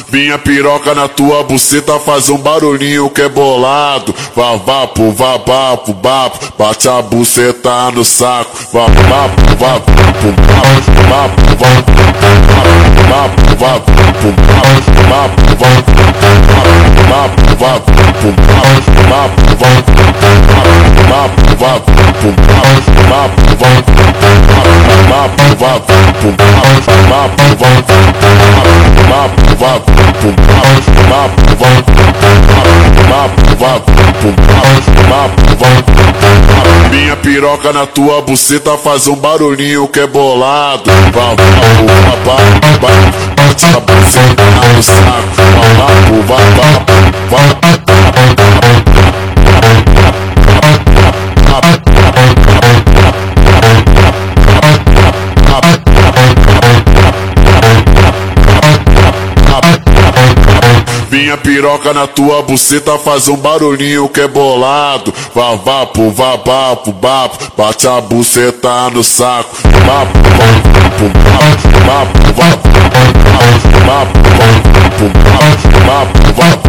Minha piroca na tua buceta faz um barulhinho que é bolado. Vavapo, vabapo, bapo, bate a buceta no saco. Vavapo, vabapo, bapo, bapo, vapo, vapo, vapo, vapo, vapo, vapo, vapo, minha piroca na tua buceta faz um barulhinho que é bolado. Bate a buceta no saco. Minha piroca na tua buceta faz um barulhinho que é bolado. Vavapo, vabapo, bapo, bate a buceta no saco. Vapo, vapo, vapo, vapo, vapo, vapo, vapo, vapo, vapo, vapo,